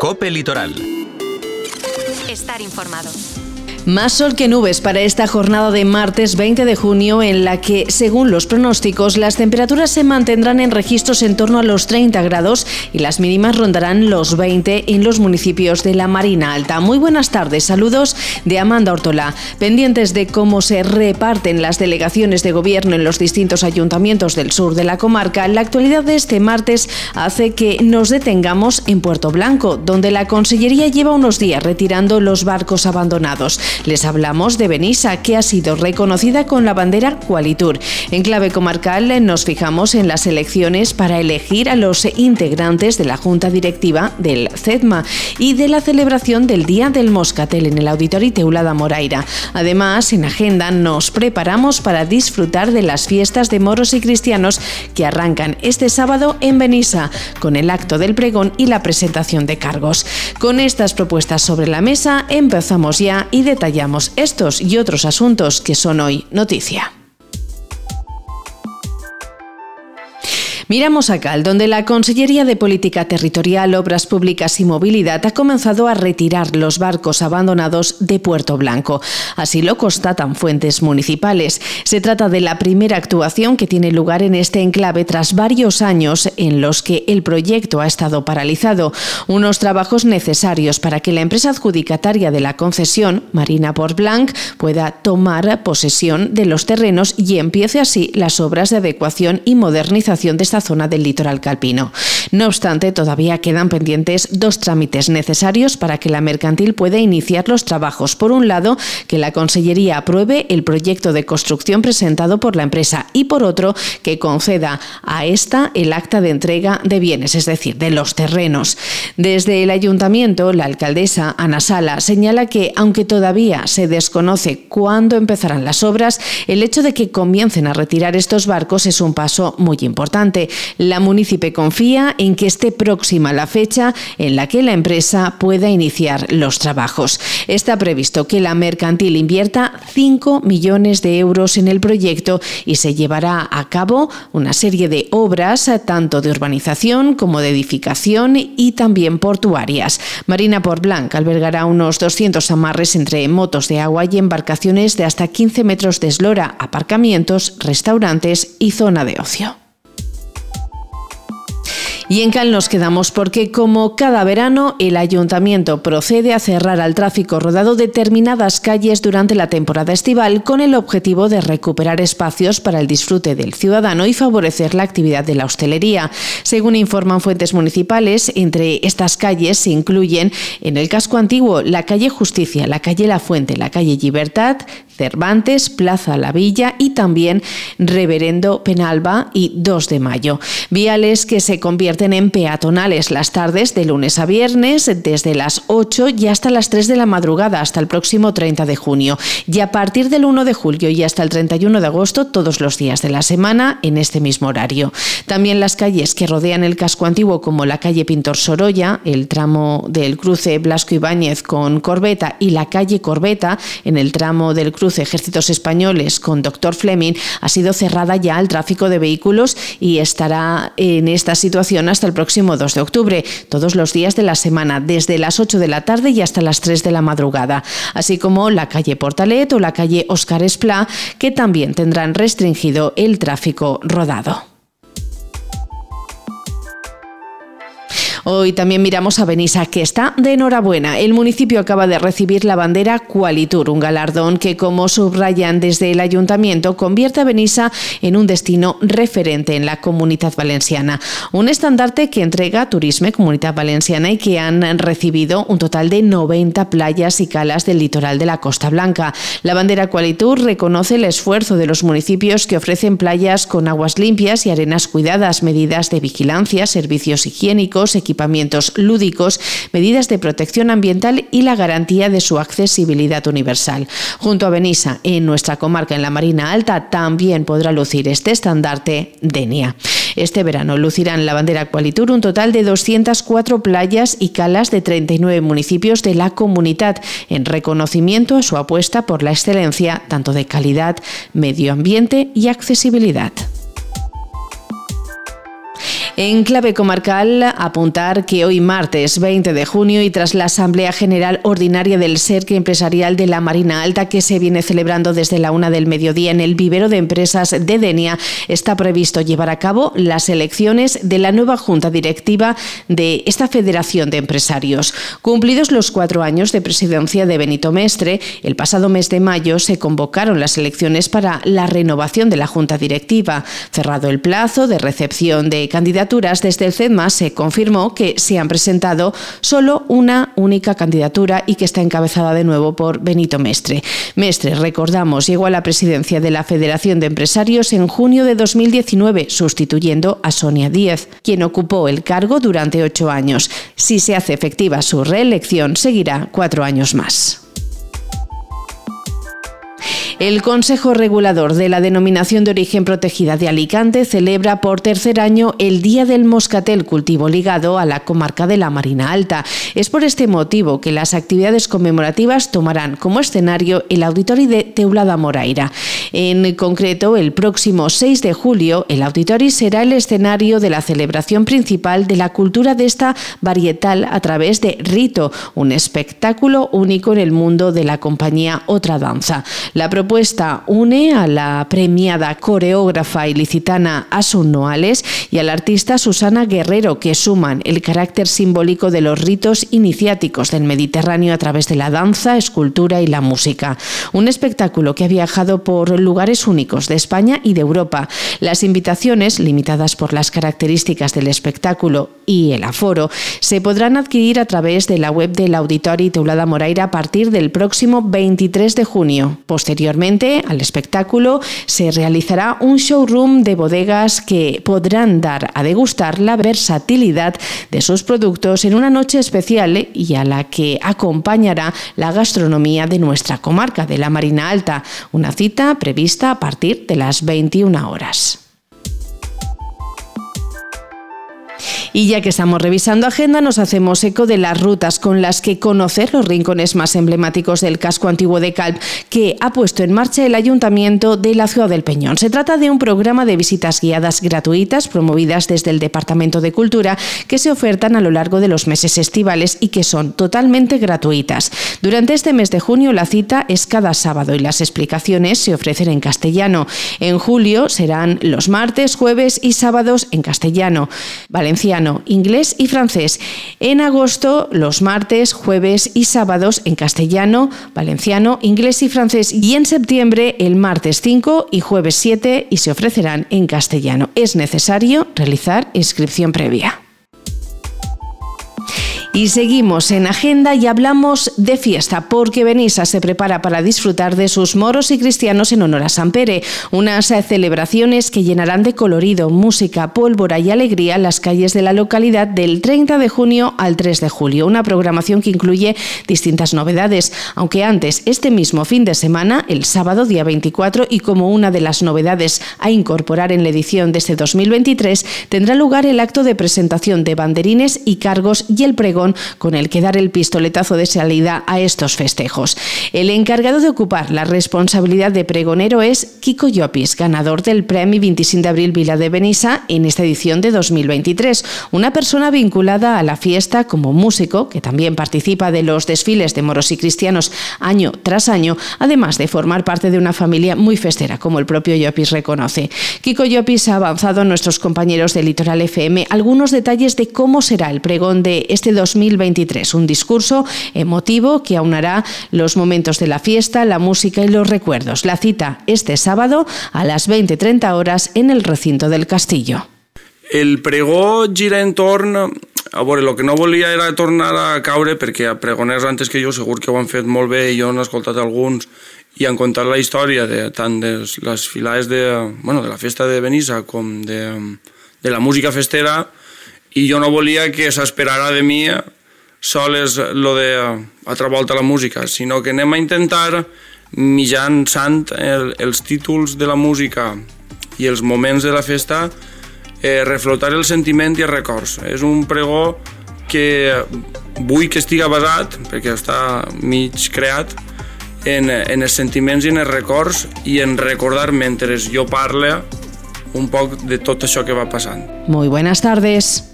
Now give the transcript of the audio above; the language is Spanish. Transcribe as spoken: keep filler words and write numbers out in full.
COPE Litoral. Estar informado. Más sol que nubes para esta jornada de martes veinte de junio, en la que, según los pronósticos, las temperaturas se mantendrán en registros en torno a los treinta grados y las mínimas rondarán los veinte en los municipios de la Marina Alta. Muy buenas tardes, saludos de Amanda Ortola. Pendientes de cómo se reparten las delegaciones de gobierno en los distintos ayuntamientos del sur de la comarca, la actualidad de este martes hace que nos detengamos en Puerto Blanco, donde la Consellería lleva unos días retirando los barcos abandonados. Les hablamos de Benissa, que ha sido reconocida con la bandera Qualitur. En clave comarcal nos fijamos en las elecciones para elegir a los integrantes de la Junta Directiva del CEDMA y de la celebración del Día del Moscatel en el Auditori Teulada Moraira. Además, en agenda nos preparamos para disfrutar de las fiestas de moros y cristianos que arrancan este sábado en Benissa, con el acto del pregón y la presentación de cargos. Con estas propuestas sobre la mesa, empezamos ya y detallamos estos y otros asuntos que son hoy noticia. Miramos a Cal, donde la Consellería de Política Territorial, Obras Públicas y Movilidad ha comenzado a retirar los barcos abandonados de Puerto Blanco. Así lo constatan fuentes municipales. Se trata de la primera actuación que tiene lugar en este enclave tras varios años en los que el proyecto ha estado paralizado. Unos trabajos necesarios para que la empresa adjudicataria de la concesión, Marina Port Blanc, pueda tomar posesión de los terrenos y empiece así las obras de adecuación y modernización de esta zona del litoral calpino. No obstante, todavía quedan pendientes dos trámites necesarios para que la mercantil pueda iniciar los trabajos. Por un lado, que la Consellería apruebe el proyecto de construcción presentado por la empresa y, por otro, que conceda a esta el acta de entrega de bienes, es decir, de los terrenos. Desde el Ayuntamiento, la alcaldesa Ana Sala señala que, aunque todavía se desconoce cuándo empezarán las obras, el hecho de que comiencen a retirar estos barcos es un paso muy importante. La munícipe confía en que esté próxima la fecha en la que la empresa pueda iniciar los trabajos. Está previsto que la mercantil invierta cinco millones de euros en el proyecto y se llevará a cabo una serie de obras, tanto de urbanización como de edificación y también portuarias. Marina Port Blanc albergará unos doscientos amarres entre motos de agua y embarcaciones de hasta quince metros de eslora, aparcamientos, restaurantes y zona de ocio. Y en Cal nos quedamos porque, como cada verano, el Ayuntamiento procede a cerrar al tráfico rodado determinadas calles durante la temporada estival con el objetivo de recuperar espacios para el disfrute del ciudadano y favorecer la actividad de la hostelería. Según informan fuentes municipales, entre estas calles se incluyen en el casco antiguo la calle Justicia, la calle La Fuente, la calle Libertad, Cervantes, Plaza La Villa y también Reverendo Penalba y dos de mayo. Viales que se convierten en peatonales las tardes de lunes a viernes desde las ocho y hasta las tres de la madrugada hasta el próximo treinta de junio. Y a partir del uno de julio y hasta el treinta y uno de agosto todos los días de la semana en este mismo horario. También las calles que rodean el casco antiguo, como la calle Pintor Sorolla, el tramo del cruce Blasco Ibáñez con Corbeta y la calle Corbeta en el tramo del cruce Ejércitos Españoles con Doctor Fleming, ha sido cerrada ya al tráfico de vehículos y estará en esta situación hasta el próximo dos de octubre, todos los días de la semana, desde las ocho de la tarde y hasta las tres de la madrugada, así como la calle Portalet o la calle Óscar Esplá, que también tendrán restringido el tráfico rodado. Hoy también miramos a Benissa, que está de enhorabuena. El municipio acaba de recibir la bandera Qualitur, un galardón que, como subrayan desde el Ayuntamiento, convierte a Benissa en un destino referente en la Comunitat Valenciana. Un estandarte que entrega Turisme Comunitat Valenciana y que han recibido un total de noventa playas y calas del litoral de la Costa Blanca. La bandera Qualitur reconoce el esfuerzo de los municipios que ofrecen playas con aguas limpias y arenas cuidadas, medidas de vigilancia, servicios higiénicos, equipamientos equipamientos lúdicos, medidas de protección ambiental y la garantía de su accesibilidad universal. Junto a Benissa, en nuestra comarca en la Marina Alta, también podrá lucir este estandarte Denia. Este verano lucirán la bandera Qualitur un total de doscientas cuatro playas y calas de treinta y nueve municipios de la comunidad, en reconocimiento a su apuesta por la excelencia tanto de calidad, medio ambiente y accesibilidad. En clave comarcal, apuntar que hoy martes veinte de junio y tras la Asamblea General Ordinaria del S E R C Empresarial de la Marina Alta que se viene celebrando desde la una del mediodía en el vivero de empresas de Denia, está previsto llevar a cabo las elecciones de la nueva Junta Directiva de esta Federación de Empresarios. Cumplidos los cuatro años de presidencia de Benito Mestre, el pasado mes de mayo se convocaron las elecciones para la renovación de la Junta Directiva. Cerrado el plazo de recepción de candidaturas, desde el CEDMA se confirmó que se han presentado solo una única candidatura y que está encabezada de nuevo por Benito Mestre. Mestre, recordamos, llegó a la presidencia de la Federación de Empresarios en junio de dos mil diecinueve, sustituyendo a Sonia Díez, quien ocupó el cargo durante ocho años. Si se hace efectiva su reelección, seguirá cuatro años más. El Consejo Regulador de la Denominación de Origen Protegida de Alicante celebra por tercer año el Día del Moscatel, cultivo ligado a la comarca de la Marina Alta. Es por este motivo que las actividades conmemorativas tomarán como escenario el Auditori de Teulada Moraira. En concreto, el próximo seis de julio, el Auditori será el escenario de la celebración principal de la cultura de esta varietal a través de Rito, un espectáculo único en el mundo de la compañía Otra Danza. La propuesta une a la premiada coreógrafa ilicitana Asun Noales y al artista Susana Guerrero, que suman el carácter simbólico de los ritos iniciáticos del Mediterráneo a través de la danza, escultura y la música. Un espectáculo que ha viajado por lugares únicos de España y de Europa. Las invitaciones, limitadas por las características del espectáculo y el aforo, se podrán adquirir a través de la web del Auditori Teulada Moraira a partir del próximo veintitrés de junio. Posteriormente al espectáculo se realizará un showroom de bodegas que podrán dar a degustar la versatilidad de sus productos en una noche especial y a la que acompañará la gastronomía de nuestra comarca de la Marina Alta. Una cita prevista a partir de las veintiuna horas. Y ya que estamos revisando agenda, nos hacemos eco de las rutas con las que conocer los rincones más emblemáticos del casco antiguo de Calp, que ha puesto en marcha el Ayuntamiento de la Ciudad del Peñón. Se trata de un programa de visitas guiadas gratuitas promovidas desde el Departamento de Cultura que se ofertan a lo largo de los meses estivales y que son totalmente gratuitas. Durante este mes de junio la cita es cada sábado y las explicaciones se ofrecen en castellano. En julio serán los martes, jueves y sábados en castellano, valenciano, inglés y francés. En agosto, los martes, jueves y sábados en castellano, valenciano, inglés y francés. Y en septiembre, el martes cinco y jueves siete y se ofrecerán en castellano. Es necesario realizar inscripción previa. Y seguimos en agenda y hablamos de fiesta, porque Benissa se prepara para disfrutar de sus moros y cristianos en honor a San Pere, unas celebraciones que llenarán de colorido, música, pólvora y alegría las calles de la localidad del treinta de junio al tres de julio, una programación que incluye distintas novedades, aunque antes, este mismo fin de semana, el sábado día veinticuatro, y como una de las novedades a incorporar en la edición de este dos mil veintitrés, tendrá lugar el acto de presentación de banderines y cargos y el pregón con el que dar el pistoletazo de salida a estos festejos. El encargado de ocupar la responsabilidad de pregonero es Kiko Llopis, ganador del Premi veinticinco de abril Vila de Benissa en esta edición de dos mil veintitrés, una persona vinculada a la fiesta como músico, que también participa de los desfiles de moros y cristianos año tras año, además de formar parte de una familia muy festera, como el propio Llopis reconoce. Kiko Llopis ha avanzado a nuestros compañeros de Litoral F M algunos detalles de cómo será el pregón de este dos mil veintitrés, un discurso emotivo que aunará los momentos de la fiesta, la música y los recuerdos. La cita este sábado a las veinte treinta horas en el recinto del Castillo. El pregó gira entorn... A veure, el que no volia era tornar a caure, perquè pregoners antes que jo segur que ho han fet molt bé i jo n'he escoltat alguns i han contat la història de, tant de les filades de, bueno, de la festa de Benissa com de, de la música festera, i jo no volia que s'esperara de mi soles lo de altra volta la música, sinó que anem a intentar, mitjançant el, els títols de la música i els moments de la festa, eh, reflotar el sentiment i els records. És un pregó que vull que estiga basat, perquè està mig creat, en, en els sentiments i en els records i en recordar mentre jo parle un poc de tot això que va passant. Muy buenas tardes.